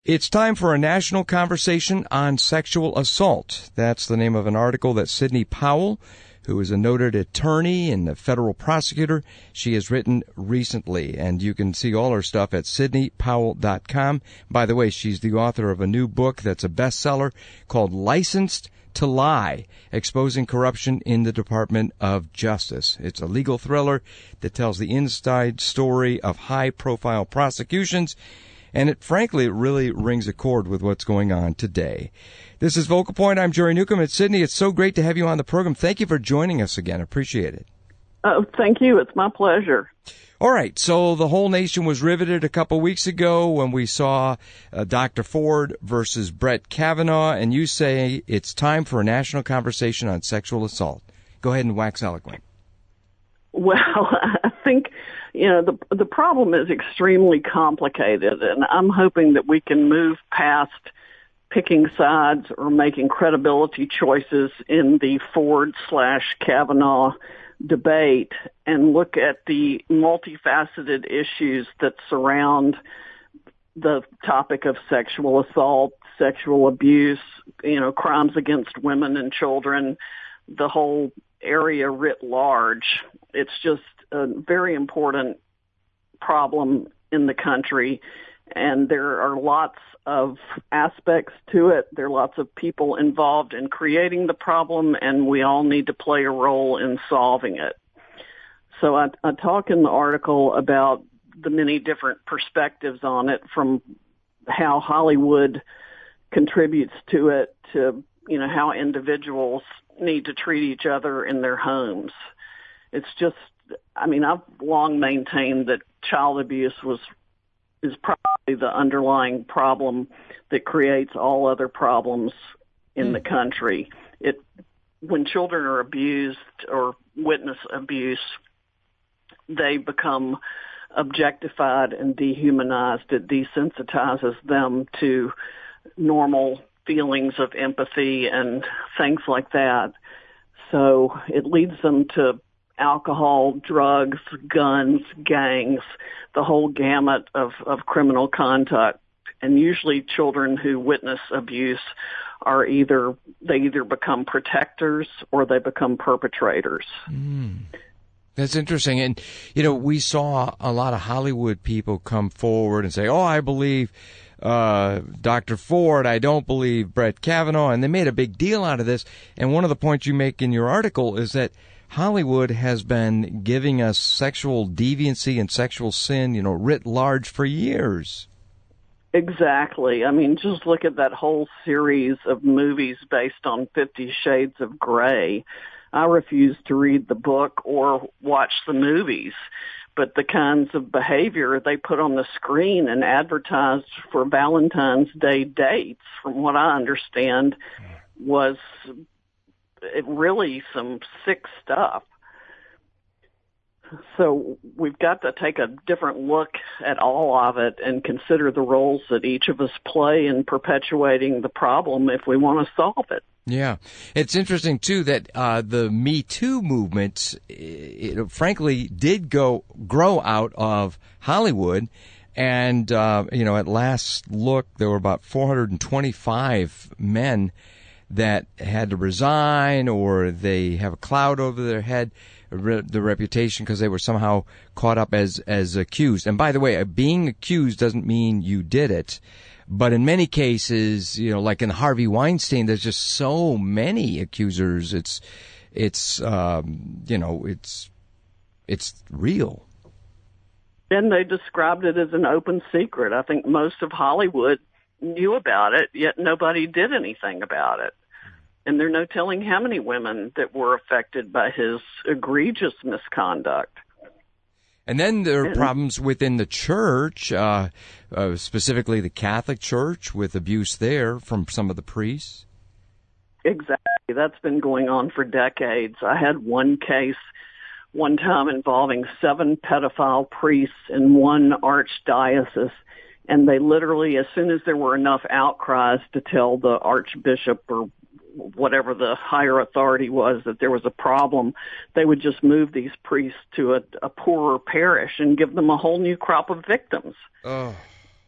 It's time for a national conversation on sexual assault. That's the name of an article that Sidney Powell, who is a noted attorney and a federal prosecutor, she has written recently. And you can see all her stuff at SidneyPowell.com. By the way, she's the author of a new book that's a bestseller called Licensed to Lie, Exposing Corruption in the Department of Justice. It's a legal thriller that tells the inside story of high-profile prosecutions, and it really rings a chord with what's going on today. This is Vocal Point. I'm Jerry Newcomb at Sydney. It's so great to have you on the program. Thank you for joining us again. Appreciate it. Oh, thank you. It's my pleasure. All right. So the whole nation was riveted a couple weeks ago when we saw Dr. Ford versus Brett Kavanaugh, and you say it's time for a national conversation on sexual assault. Go ahead and wax eloquent. Well, I think, the problem is extremely complicated, and I'm hoping that we can move past picking sides or making credibility choices in the Ford/Kavanaugh debate and look at the multifaceted issues that surround the topic of sexual assault, sexual abuse, crimes against women and children, the whole area writ large. It's just a very important problem in the country, and there are lots of aspects to it. There are lots of people involved in creating the problem, and we all need to play a role in solving it. So I talk in the article about the many different perspectives on it, from how Hollywood contributes to it to, how individuals need to treat each other in their homes. It's just, I've long maintained that child abuse is probably the underlying problem that creates all other problems in the country. When children are abused or witness abuse, they become objectified and dehumanized. It desensitizes them to normal feelings of empathy and things like that. So it leads them to alcohol, drugs, guns, gangs, the whole gamut of criminal conduct. And usually children who witness abuse are either become protectors or they become perpetrators. That's interesting. And, we saw a lot of Hollywood people come forward and say, I believe Dr. Ford, I don't believe Brett Kavanaugh. And they made a big deal out of this. And one of the points you make in your article is that Hollywood has been giving us sexual deviancy and sexual sin, writ large for years. Exactly. Just look at that whole series of movies based on 50 Shades of Grey. I refuse to read the book or watch the movies, but the kinds of behavior they put on the screen and advertised for Valentine's Day dates, from what I understand, was really some sick stuff. So we've got to take a different look at all of it and consider the roles that each of us play in perpetuating the problem if we want to solve it. Yeah. It's interesting, too, that the Me Too movement, frankly, did grow out of Hollywood. And, at last look, there were about 425 men that had to resign, or they have a cloud over their head, the reputation, because they were somehow caught up as accused. And by the way, being accused doesn't mean you did it. But in many cases, like in Harvey Weinstein, there's just so many accusers. It's real. And they described it as an open secret. I think most of Hollywood knew about it, yet nobody did anything about it. And there's no telling how many women that were affected by his egregious misconduct. And then there are problems within the church, specifically the Catholic Church, with abuse there from some of the priests. Exactly. That's been going on for decades. I had one case one time involving 7 pedophile priests in one archdiocese, and they literally, as soon as there were enough outcries to tell the archbishop or whatever the higher authority was that there was a problem, they would just move these priests to a poorer parish and give them a whole new crop of victims. Oh.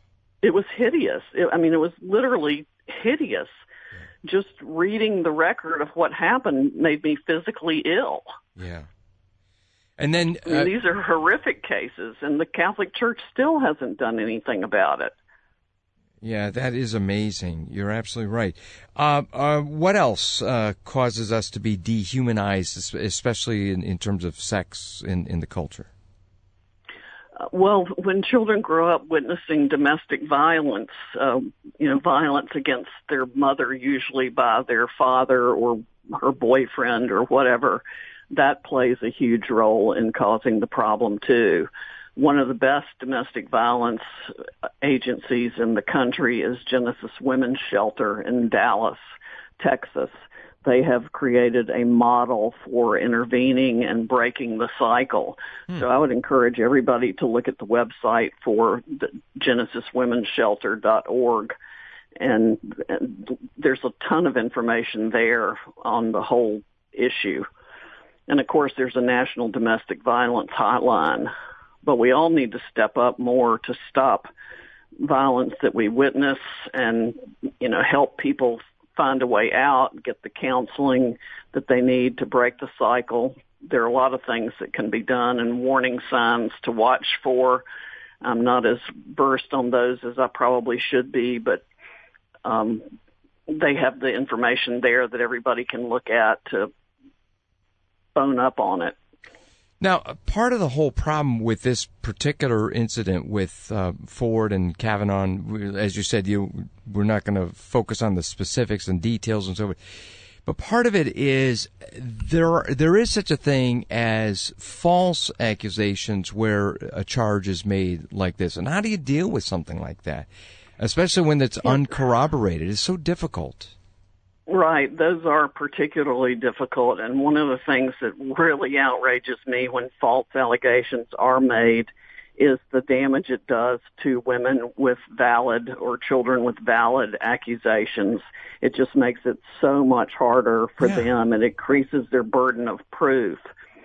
It was hideous. It was literally hideous. Just reading the record of what happened made me physically ill. Yeah. And then these are horrific cases, and the Catholic Church still hasn't done anything about it. Yeah, that is amazing. You're absolutely right. What else causes us to be dehumanized, especially in terms of sex in the culture? Well, when children grow up witnessing domestic violence, violence against their mother, usually by their father or her boyfriend or whatever, that plays a huge role in causing the problem too. One of the best domestic violence agencies in the country is Genesis Women's Shelter in Dallas, Texas. They have created a model for intervening and breaking the cycle. So I would encourage everybody to look at the website for genesiswomensshelter.org. And there's a ton of information there on the whole issue. And of course, there's a national domestic violence hotline. But we all need to step up more to stop violence that we witness and, help people find a way out, get the counseling that they need to break the cycle. There are a lot of things that can be done and warning signs to watch for. I'm not as versed on those as I probably should be, but they have the information there that everybody can look at to bone up on it. Now, part of the whole problem with this particular incident with Ford and Kavanaugh, as you said, we're not going to focus on the specifics and details and so forth, but part of it is there is such a thing as false accusations where a charge is made like this. And how do you deal with something like that, especially when it's uncorroborated? It's so difficult. Right. Those are particularly difficult. And one of the things that really outrages me when false allegations are made is the damage it does to women with valid or children with valid accusations. It just makes it so much harder for them. It increases their burden of proof.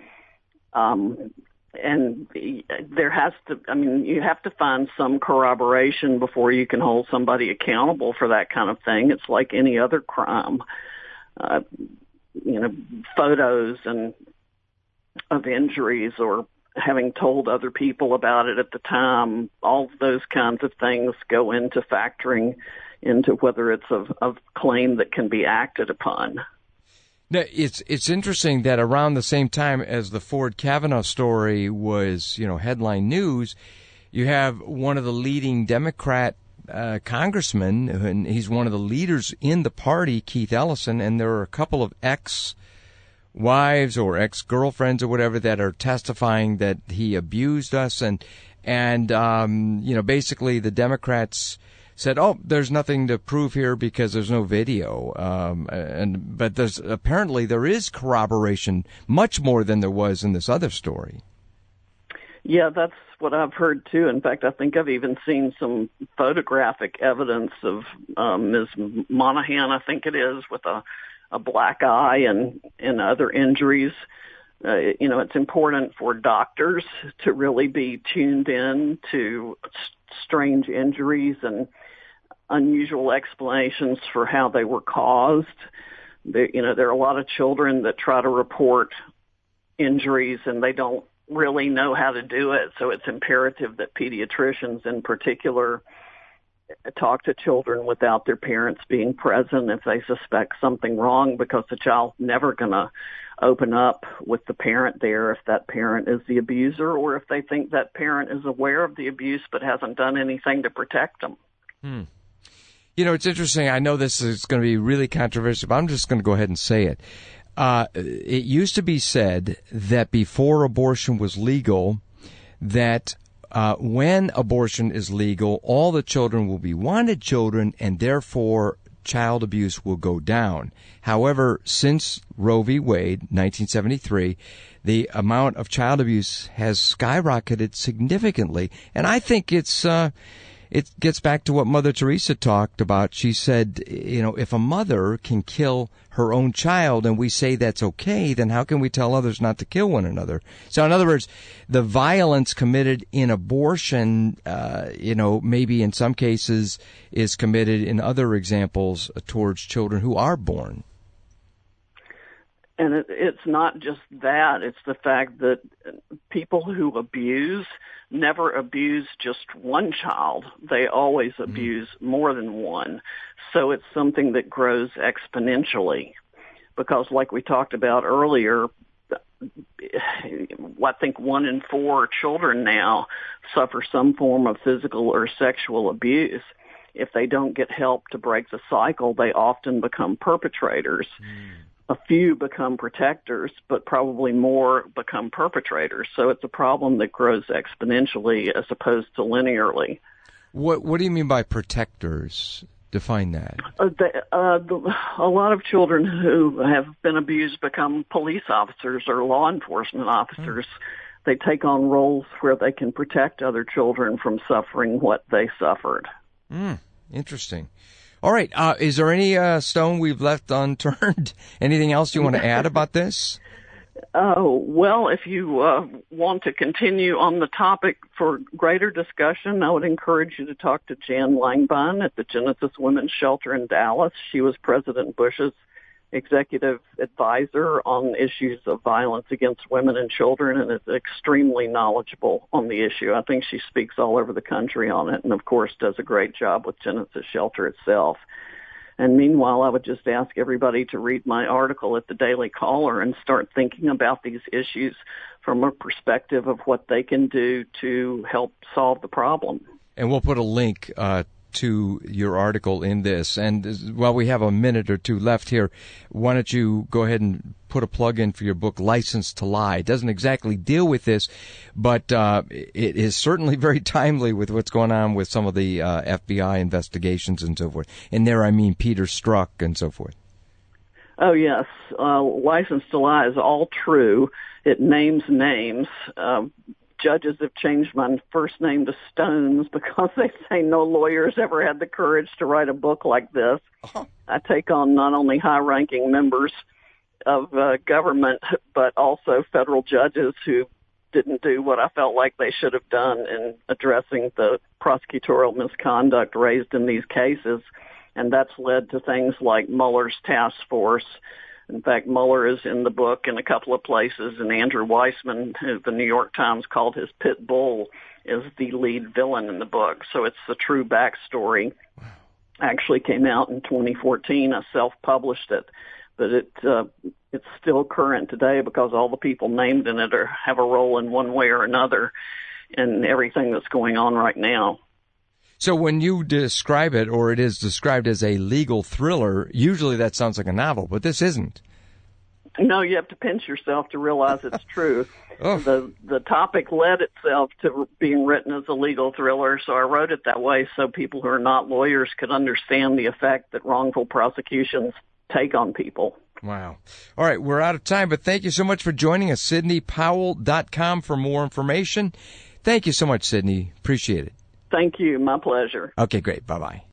And there has to, you have to find some corroboration before you can hold somebody accountable for that kind of thing. It's like any other crime. Photos of injuries or having told other people about it at the time, all of those kinds of things go into factoring into whether it's a claim that can be acted upon. Now, it's interesting that around the same time as the Ford Kavanaugh story was, headline news, you have one of the leading Democrat congressmen, and he's one of the leaders in the party, Keith Ellison, and there are a couple of ex-wives or ex-girlfriends or whatever that are testifying that he abused us, and basically the Democrats said, there's nothing to prove here because there's no video. But there is corroboration, much more than there was in this other story. Yeah, that's what I've heard too. In fact, I think I've even seen some photographic evidence of Ms. Monahan, I think it is, with a black eye and other injuries. It's important for doctors to really be tuned in to strange injuries and unusual explanations for how they were caused. There are a lot of children that try to report injuries and they don't really know how to do it. So it's imperative that pediatricians in particular talk to children without their parents being present if they suspect something wrong, because the child's never going to open up with the parent there if that parent is the abuser or if they think that parent is aware of the abuse but hasn't done anything to protect them. It's interesting. I know this is going to be really controversial, but I'm just going to go ahead and say it. It used to be said that before abortion was legal, that when abortion is legal, all the children will be wanted children, and therefore child abuse will go down. However, since Roe v. Wade, 1973, the amount of child abuse has skyrocketed significantly, and I think it's it gets back to what Mother Teresa talked about. She said, if a mother can kill her own child and we say that's okay, then how can we tell others not to kill one another? So in other words, the violence committed in abortion, maybe in some cases is committed in other examples towards children who are born. And it's not just that. It's the fact that people who abuse never abuse just one child. They always abuse more than one. So it's something that grows exponentially. Because like we talked about earlier, I think 1 in 4 children now suffer some form of physical or sexual abuse. If they don't get help to break the cycle, they often become perpetrators. A few become protectors, but probably more become perpetrators. So it's a problem that grows exponentially as opposed to linearly. What do you mean by protectors? Define that. A lot of children who have been abused become police officers or law enforcement officers. They take on roles where they can protect other children from suffering what they suffered. Interesting. All right. Is there any stone we've left unturned? Anything else you want to add about this? Well, if you want to continue on the topic for greater discussion, I would encourage you to talk to Jan Langbine at the Genesis Women's Shelter in Dallas. She was President Bush's executive advisor on issues of violence against women and children and is extremely knowledgeable on the issue. I think she speaks all over the country on it and, of course, does a great job with Genesis Shelter itself. And meanwhile, I would just ask everybody to read my article at the Daily Caller and start thinking about these issues from a perspective of what they can do to help solve the problem. And we'll put a link to your article in this. And while we have a minute or two left here, why don't you go ahead and put a plug in for your book, License to Lie. It doesn't exactly deal with this, but it is certainly very timely with what's going on with some of the FBI investigations and so forth. And there I mean Peter Strzok and so forth. Oh, yes. License to Lie is all true. It names names. Judges have changed my first name to Stones because they say no lawyers ever had the courage to write a book like this. I take on not only high-ranking members of government, but also federal judges who didn't do what I felt like they should have done in addressing the prosecutorial misconduct raised in these cases. And that's led to things like Mueller's task force. In fact, Mueller is in the book in a couple of places, and Andrew Weissman, who the New York Times called his pit bull, is the lead villain in the book. So it's the true backstory. Actually came out in 2014. I self-published it, but it's still current today because all the people named in it have a role in one way or another in everything that's going on right now. So when you describe it, or it is described as a legal thriller, usually that sounds like a novel, but this isn't. No, you have to pinch yourself to realize it's true. The topic led itself to being written as a legal thriller, so I wrote it that way so people who are not lawyers could understand the effect that wrongful prosecutions take on people. Wow. All right, we're out of time, but thank you so much for joining us. SydneyPowell.com for more information. Thank you so much, Sydney. Appreciate it. Thank you. My pleasure. Okay, great. Bye-bye.